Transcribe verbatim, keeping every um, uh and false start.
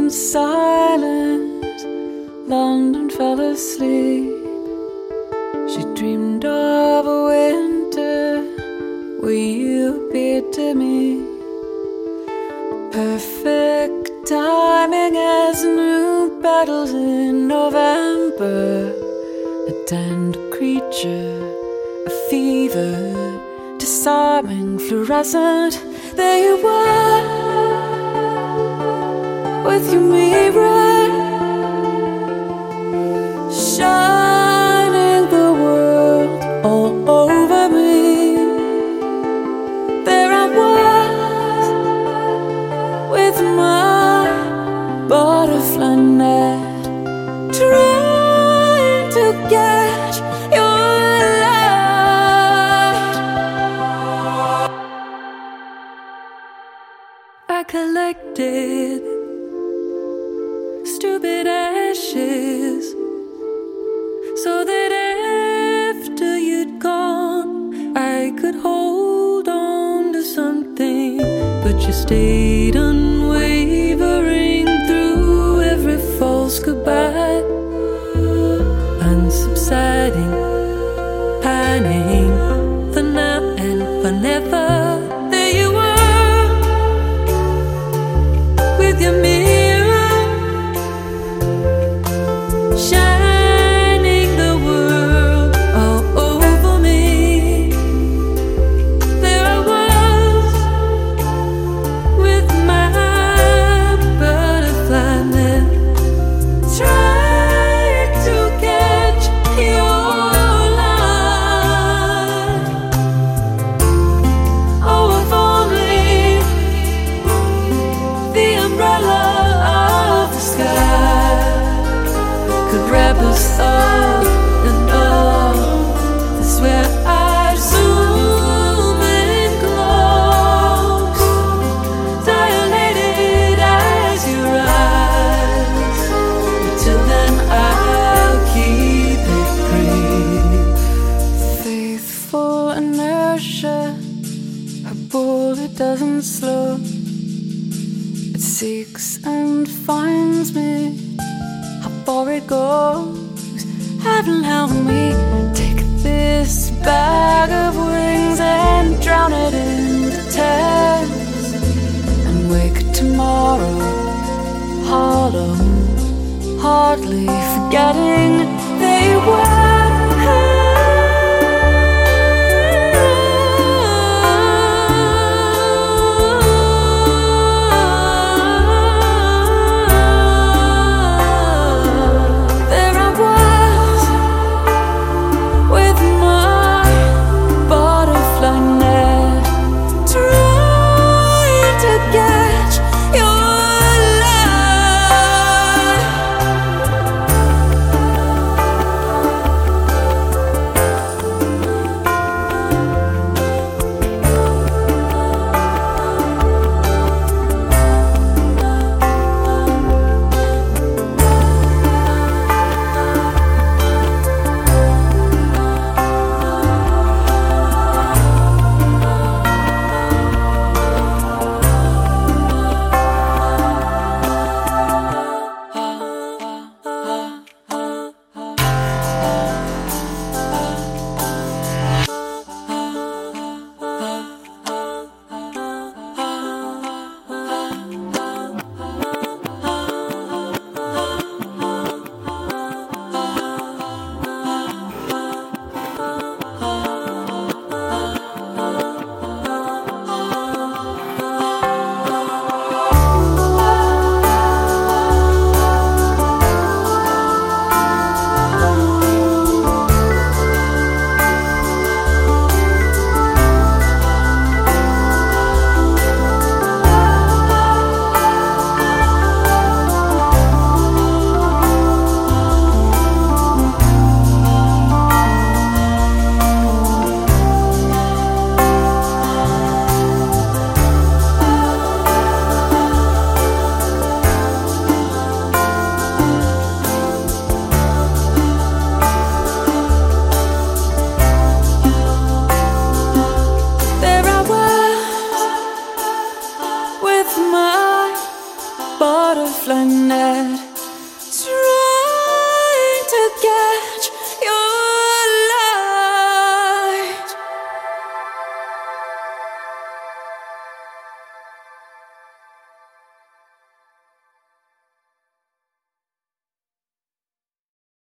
in silence, London fell asleep. She dreamed of a winter where you appeared to me. Perfect timing as new petals in November. A tender creature, a fever, disarming, fluorescent. There you were, with your mirror, shining the world all over me. There I was, with my butterfly net, trying to catch your light. I collected stupid ashes so that after you'd gone I could hold on to something. But you stayed unwavering through every false goodbye, unsubsiding, pining for now and for never. There you were, with your mirror, shining the world all over me. There I was, with my butterfly net, trying to catch your light. Oh, if only the umbrella of the sky could wrap us up and up. That's where I'd zoom in close, dilated as you rise. Till then I'll keep it brief. Faithful inertia, a bullet doesn't slow. It seeks and finds me. How far it goes, heaven help me. Take this bag of wings and drown it in the tears, and wake tomorrow hollow, hardly forgetting